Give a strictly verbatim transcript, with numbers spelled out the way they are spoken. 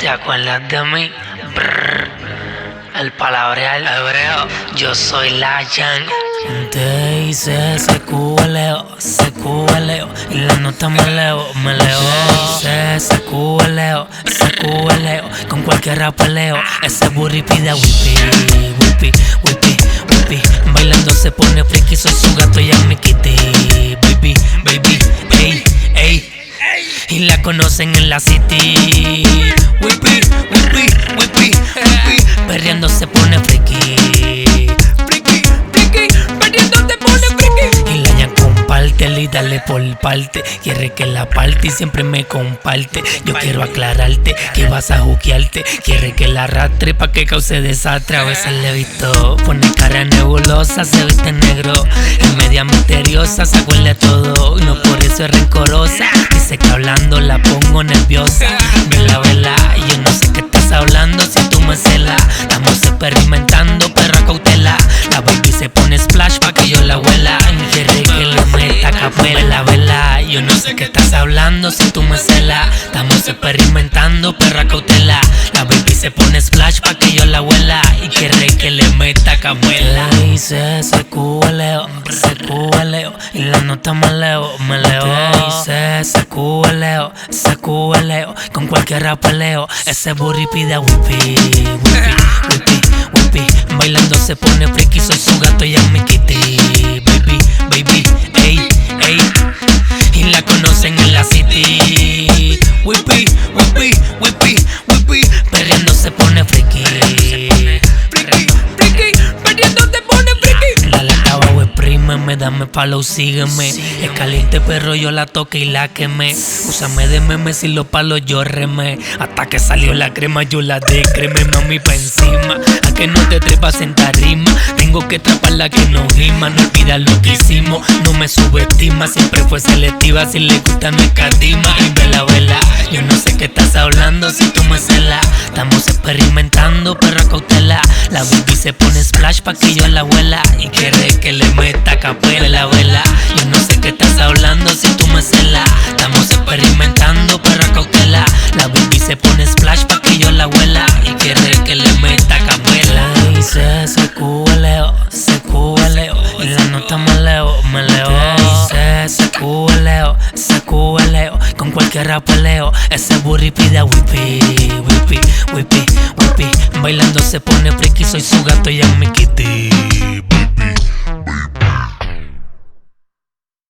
¿Te acuerdas de mí? Brrr. El palabreal hebreo, yo soy la Yang. Te hice ese cueleo, ese cueleo, y la nota me leo, me leo. Te hice ese cueleo, ese cueleo, con cualquier rapeleo. Ese burri pide whippy, whippy, whippy, whippy. Bailando se pone friki, soy su gato y es mi kitty. Baby, baby, ey, ey. Y la conocen en la city. Whippy, whippy, whippy, whippy. Perreando se pone friki. Friki, friki, perreando se pone friki. Y la ya comparte y dale por parte. Quiere que la parte y siempre me comparte. Yo quiero aclararte que vas a juquearte. Quiere que la arrastre pa' que cause desastre. A veces le he visto pone cara nebulosa, se viste negro. Es media misteriosa, se acuerda de todo. Y no por eso es rencorosa. Dice que hablando la pongo nerviosa. Vela, vela, yo no sé qué estás hablando si tú me celas. Estamos experimentando, perra cautela. La baby se pone splash pa' que yo la huela. Y quiere que le meta capuela. Vela, vela, yo no sé qué estás hablando si tú me celas. Estamos experimentando, perra cautela. La baby se pone splash pa' que yo la huela. Y quiere que le meta capuela. Te hice ese cueleo, ese cueleo, y la nota me leo, me leo. Te hice ese cueleo, ese cueleo, con cualquier rapeleo. Ese burri pide whippy, whippy, whippy, whippy. Bailando se pone friki, soy su gato y es mi kitty. Baby, baby, ey, ey. Y la conocen en la city. Whippy, whippy, whippy, whippy. Perreando se pone friki. Friki, friki, perreando se pone friki. La lata abajo exprímeme, dame follow, sígueme. Es caliente perro, yo la toqué y la quemé. Úsame de meme si los palos yo remé. Hasta que salió la crema yo la decremé, mami pa' encima. A que no te trepas en tarima. Tengo que atraparla que no rima. No olvidas lo que hicimos, no me subestima. Siempre fue selectiva, si le gusta no escatima. Y vela, vela, yo no sé qué estás hablando si tú me celas. Estamos experimentando, perra cautela. La baby se pone splash pa' que yo la huela. Y quiere que le meta capuela, la vela. Yo no sé qué estás hablando si tú me celas. Estamos experimentando, perra cautela. La baby se pone splash pa' que yo la huela. Y quiere que le meta capuela. Te hice ese cueleo, ese cueleo, y la nota me leo, me leo. Te hice ese cueleo, ese cueleo, con cualquier rapeleo. Ese burri pide whippy, whippy, whippy, whippy. Bailando se pone friki, soy su gato y es mi kitty. Baby, baby.